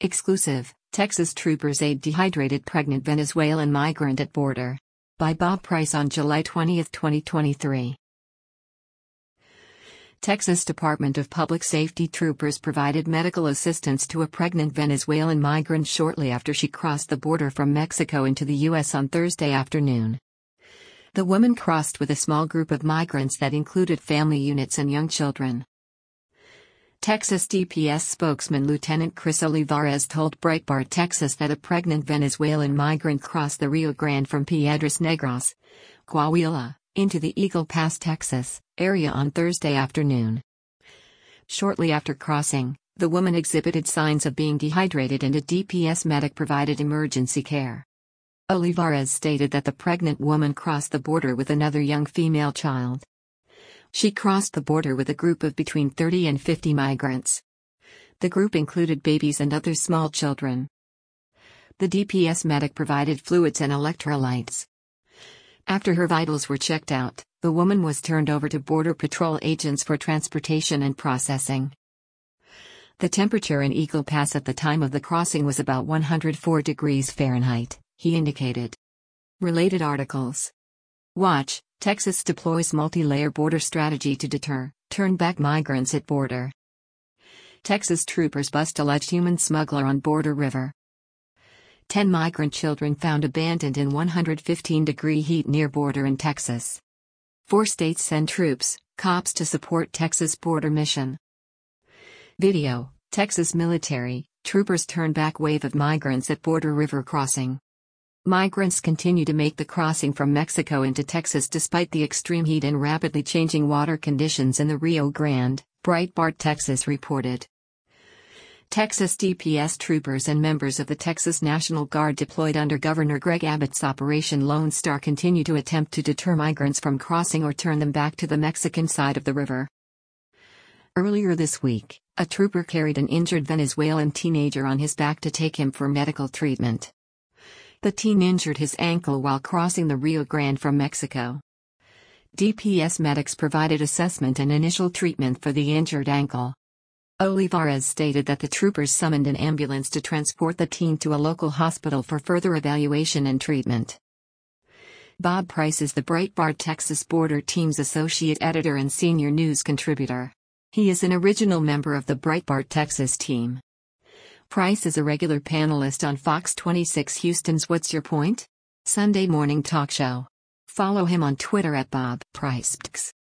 Exclusive, Texas troopers aid dehydrated pregnant Venezuelan migrant at border. By Bob Price on July 20, 2023. Texas Department of Public Safety troopers provided medical assistance to a pregnant Venezuelan migrant shortly after she crossed the border from Mexico into the U.S. on Thursday afternoon. The woman crossed with a small group of migrants that included family units and young children. Texas DPS spokesman Lieutenant Chris Olivares told Breitbart Texas that a pregnant Venezuelan migrant crossed the Rio Grande from Piedras Negras, Coahuila, into the Eagle Pass, Texas, area on Thursday afternoon. Shortly after crossing, the woman exhibited signs of being dehydrated and a DPS medic provided emergency care. Olivares stated that the pregnant woman crossed the border with another young female child. She crossed the border with a group of between 30 and 50 migrants. The group included babies and other small children. The DPS medic provided fluids and electrolytes. After her vitals were checked out, the woman was turned over to Border Patrol agents for transportation and processing. The temperature in Eagle Pass at the time of the crossing was about 104 degrees Fahrenheit, he indicated. Related articles. Watch, Texas deploys multi-layer border strategy to deter, turn back migrants at border. Texas troopers bust alleged human smuggler on border river. 10 migrant children found abandoned in 115-degree heat near border in Texas. 4 states send troops, cops to support Texas border mission. Video, Texas military, troopers turn back wave of migrants at border river crossing. Migrants continue to make the crossing from Mexico into Texas despite the extreme heat and rapidly changing water conditions in the Rio Grande, Breitbart Texas reported. Texas DPS troopers and members of the Texas National Guard deployed under Governor Greg Abbott's Operation Lone Star continue to attempt to deter migrants from crossing or turn them back to the Mexican side of the river. Earlier this week, a trooper carried an injured Venezuelan teenager on his back to take him for medical treatment. The teen injured his ankle while crossing the Rio Grande from Mexico. DPS medics provided assessment and initial treatment for the injured ankle. Olivares stated that the troopers summoned an ambulance to transport the teen to a local hospital for further evaluation and treatment. Bob Price is the Breitbart Texas Border Team's associate editor and senior news contributor. He is an original member of the Breitbart Texas team. Price is a regular panelist on Fox 26 Houston's What's Your Point? Sunday morning talk show. Follow him on Twitter at Bob Price.